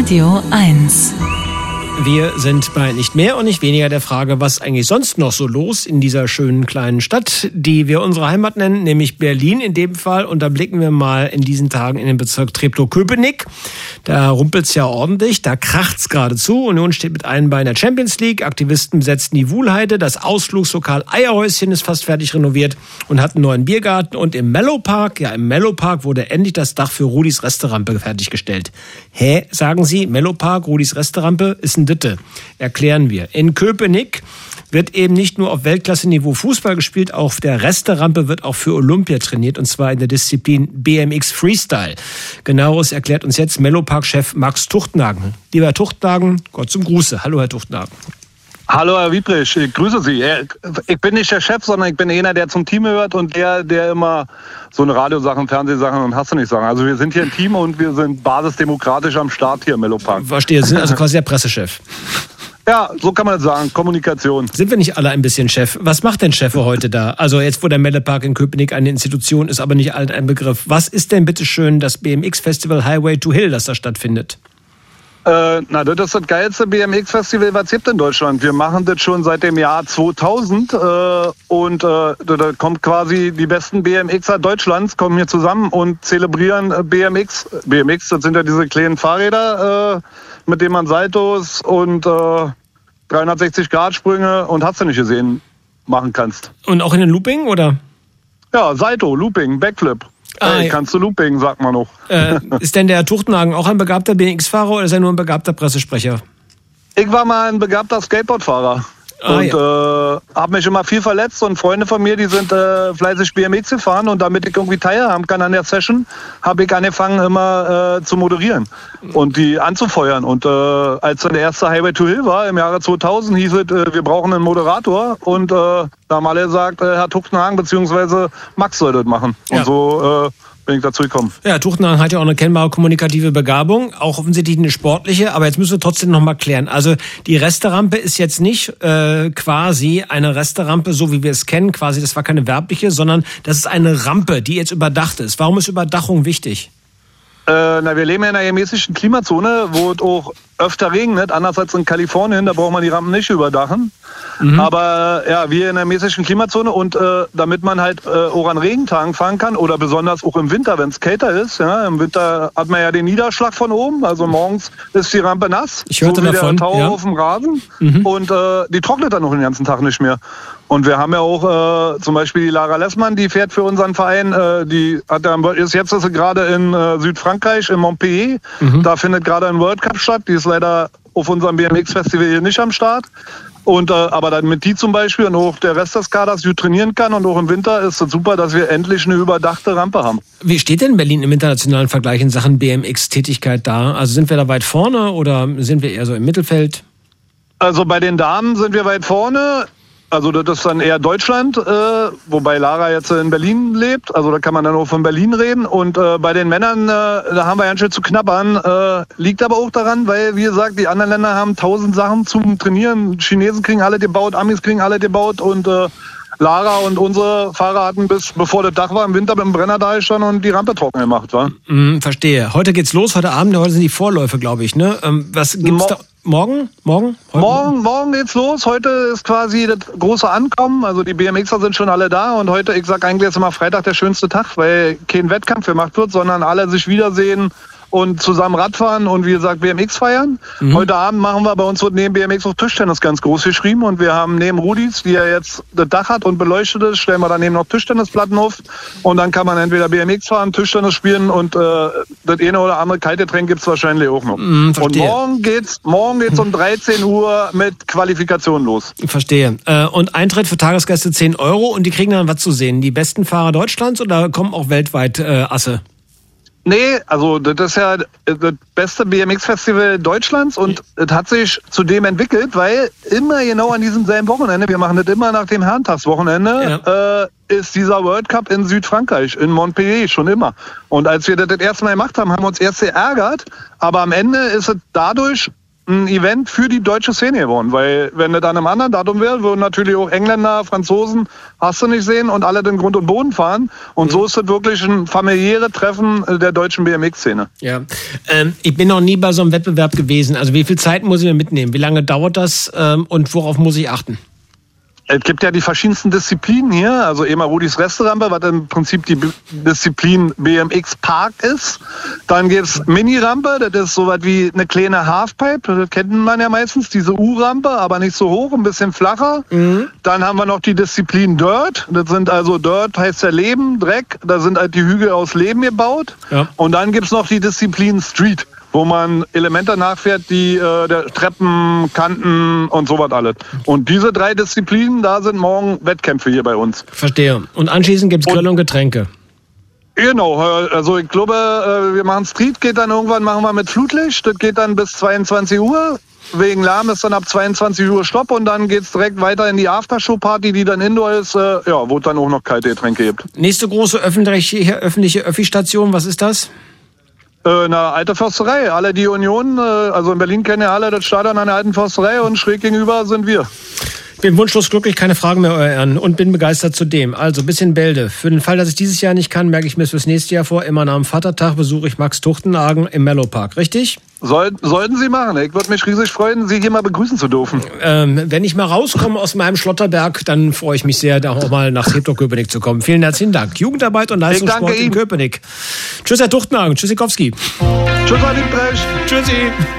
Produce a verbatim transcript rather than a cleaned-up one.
Radio eins. Wir sind bei nicht mehr und nicht weniger der Frage, was eigentlich sonst noch so los in dieser schönen kleinen Stadt, die wir unsere Heimat nennen, nämlich Berlin in dem Fall. Und da blicken wir mal in diesen Tagen in den Bezirk Treptow-Köpenick. Da rumpelt's ja ordentlich, da kracht's geradezu. Union steht mit einem Bein in der Champions League. Aktivisten besetzen die Wuhlheide. Das Ausflugslokal Eierhäuschen ist fast fertig renoviert und hat einen neuen Biergarten. Und im Mellow Park, ja im Mellow Park wurde endlich das Dach für Rudis Resterampe fertiggestellt. Hä, sagen Sie, Mellow Park, Rudis Resterampe ist ein Ditte. Erklären wir. In Köpenick wird eben nicht nur auf Weltklasse-Niveau Fußball gespielt, auf der Resterampe wird auch für Olympia trainiert, und zwar in der Disziplin B M X Freestyle. Genaueres erklärt uns jetzt Mellow Park-Chef Max Tuchtnagen. Lieber Herr Tuchtnagen, Gott zum Gruße. Hallo, Herr Tuchtnagen. Hallo, Herr Wiebrich, ich grüße Sie. Ich bin nicht der Chef, sondern ich bin einer, der zum Team gehört und der, der immer so eine Radiosachen, Fernsehsachen und hast du nicht sagen. Also wir sind hier ein Team und wir sind basisdemokratisch am Start hier im Mellow Park. Verstehe, Sie sind also quasi der Pressechef. Ja, so kann man das sagen, Kommunikation. Sind wir nicht alle ein bisschen Chef? Was macht denn Chef heute da? Also jetzt, wo der Mellow Park in Köpenick eine Institution ist, aber nicht allen ein Begriff. Was ist denn bitteschön das B M X-Festival Highway to Hill, das da stattfindet? Äh, na, das ist das geilste B M X-Festival, was es gibt in Deutschland. Wir machen das schon seit dem Jahr zweitausend äh, und äh, da kommt quasi die besten B M Xer Deutschlands, kommen hier zusammen und zelebrieren äh, B M X. B M X, das sind ja diese kleinen Fahrräder, äh, mit denen man Saltos und äh, dreihundertsechzig Grad Sprünge und hast du nicht gesehen, machen kannst. Und auch in den Looping, oder? Ja, Salto, Looping, Backflip. Ah, hey, ja. Kannst du Looping, sagt man noch. Äh, ist denn der Tuchtnagen auch ein begabter B M X-Fahrer oder ist er nur ein begabter Pressesprecher? Ich war mal ein begabter Skateboardfahrer. Ah, und ja. äh, habe mich immer viel verletzt und Freunde von mir, die sind äh, fleißig B M X gefahren und damit ich irgendwie teilhaben kann an der Session, habe ich angefangen immer äh, zu moderieren und die anzufeuern. Und äh, als dann der erste Highway to Hill war im Jahre zweitausend, hieß es, äh, wir brauchen einen Moderator und äh, da haben alle gesagt, äh, Herr Tuchtnagen bzw. Max soll das machen. Ja. Und so äh, bin ich dazu gekommen. Ja, Tuchtnagen hat ja auch eine kennbare kommunikative Begabung, auch offensichtlich eine sportliche, aber jetzt müssen wir trotzdem noch mal klären. Also die Resterampe ist jetzt nicht äh, quasi eine Resterampe, so wie wir es kennen, quasi, das war keine werbliche, sondern das ist eine Rampe, die jetzt überdacht ist. Warum ist Überdachung wichtig? Äh, na, wir leben ja in einer gemäßigten Klimazone, wo es auch öfter regnet, anders als in Kalifornien, da braucht man die Rampen nicht überdachen. Mhm. Aber ja, wir in einer mäßigen Klimazone und äh, damit man halt äh, auch an Regentagen fahren kann oder besonders auch im Winter, wenn es kälter ist. Ja, im Winter hat man ja den Niederschlag von oben, also morgens ist die Rampe nass, ich hörte so wie davon, der Tau ja. auf dem Rasen Mhm. und äh, die trocknet dann noch den ganzen Tag nicht mehr. Und wir haben ja auch äh, zum Beispiel die Lara Lessmann, die fährt für unseren Verein, äh, die hat ja, ist jetzt ist sie gerade in äh, Südfrankreich, in Montpellier. Mhm. Da findet gerade ein World Cup statt, die ist leider auf unserem B M X-Festival hier nicht am Start. Und, äh, aber dann mit die zum Beispiel und auch der Rest des Kaders gut trainieren kann und auch im Winter ist es super, dass wir endlich eine überdachte Rampe haben. Wie steht denn Berlin im internationalen Vergleich in Sachen B M X-Tätigkeit da? Also sind wir da weit vorne oder sind wir eher so im Mittelfeld? Also bei den Damen sind wir weit vorne. Also das ist dann eher Deutschland, äh, wobei Lara jetzt in Berlin lebt. Also da kann man dann auch von Berlin reden. Und äh, bei den Männern, äh, da haben wir ganz schön zu knabbern. Äh, liegt aber auch daran, weil, wie gesagt, die anderen Länder haben tausend Sachen zum Trainieren. Chinesen kriegen alle gebaut, Amis kriegen alle gebaut und äh, Lara und unsere Fahrer hatten bis, bevor das Dach war, im Winter mit dem Brenner da gestanden und die Rampe trocken gemacht, wa? Mm, verstehe. Heute geht's los, heute Abend, heute sind die Vorläufe, glaube ich, ne? Ähm, was gibt's Mo- da? Morgen? Morgen? Heute? Morgen, morgen geht's los. Heute ist quasi das große Ankommen. Also die B M Xer sind schon alle da und heute, ich sag eigentlich, ist immer Freitag der schönste Tag, weil kein Wettkampf gemacht wird, sondern alle sich wiedersehen und zusammen Radfahren und wie gesagt B M X feiern. Mhm. Heute Abend machen wir bei uns wird neben B M X auch Tischtennis ganz groß geschrieben und wir haben neben Rudis, die ja jetzt das Dach hat und beleuchtet ist, stellen wir daneben noch Tischtennisplatten auf und dann kann man entweder B M X fahren, Tischtennis spielen und äh, das eine oder andere Kaltgetränk gibt's wahrscheinlich auch noch. Mhm, und morgen geht's morgen geht's um dreizehn Uhr mit Qualifikation los. Ich verstehe. Äh, und Eintritt für Tagesgäste zehn Euro und die kriegen dann was zu sehen? Die besten Fahrer Deutschlands oder kommen auch weltweit äh, Asse? Nee, also das ist ja das beste B M X-Festival Deutschlands und es hat sich zu dem entwickelt, weil immer genau an diesem selben Wochenende, wir machen das immer nach dem Herrentagswochenende, ja. äh, ist dieser World Cup in Südfrankreich, in Montpellier, schon immer. Und als wir das das erste Mal gemacht haben, haben wir uns erst geärgert, aber am Ende ist es dadurch ein Event für die deutsche Szene geworden, weil wenn das an einem anderen Datum wäre, würden natürlich auch Engländer, Franzosen, hast du nicht sehen und alle den Grund und Boden fahren und mhm. so ist das wirklich ein familiäres Treffen der deutschen B M X-Szene. Ja, ähm, ich bin noch nie bei so einem Wettbewerb gewesen, also wie viel Zeit muss ich mir mitnehmen, wie lange dauert das ähm, und worauf muss ich achten? Es gibt ja die verschiedensten Disziplinen hier, also immer Rudis Resterampe, was im Prinzip die B- Disziplin B M X Park ist. Dann gibt's Mini-Rampe, das ist so was wie eine kleine Halfpipe, das kennt man ja meistens, diese U-Rampe, aber nicht so hoch, ein bisschen flacher. Mhm. Dann haben wir noch die Disziplin Dirt, das sind also Dirt heißt ja Leben, Dreck, da sind halt die Hügel aus Leben gebaut. Ja. Und dann gibt's noch die Disziplin Street, wo man Elemente nachfährt, die äh, der Treppen, Kanten und sowas alles. Und diese drei Disziplinen, da sind morgen Wettkämpfe hier bei uns. Verstehe. Und anschließend gibt's Grill und Getränke. Genau, also ich glaube, wir machen Street, geht dann irgendwann, machen wir mit Flutlicht, das geht dann bis zweiundzwanzig Uhr. Wegen Lärm ist dann ab zweiundzwanzig Uhr Stopp und dann geht's direkt weiter in die Aftershow-Party, die dann Indoor ist, äh, ja, wo es dann auch noch kalte Getränke gibt. Nächste große öffentliche, öffentliche Öffi-Station, was ist das? Eine alte Försterei. Alle die Union, also in Berlin kennen ja alle das Stadion an der alten Försterei und schräg gegenüber sind wir. Ich bin wunschlos glücklich, keine Fragen mehr, Euer Ehren, und bin begeistert zudem. Also, bisschen Bälde. Für den Fall, dass ich dieses Jahr nicht kann, merke ich mir es fürs nächste Jahr vor. Immer nach dem Vatertag besuche ich Max Tuchtenhagen im Mellow Park. Richtig? Soll, sollten Sie machen. Ich würde mich riesig freuen, Sie hier mal begrüßen zu dürfen. Ähm, wenn ich mal rauskomme aus meinem Schlotterberg, dann freue ich mich sehr, da auch mal nach Treptow-Köpenick zu kommen. Vielen herzlichen Dank. Jugendarbeit und Leistungssport in Köpenick. Tschüss, Herr Tuchtenhagen. Tschüssikowski. Tschüss, Herr Liebrecht. Tschüssi.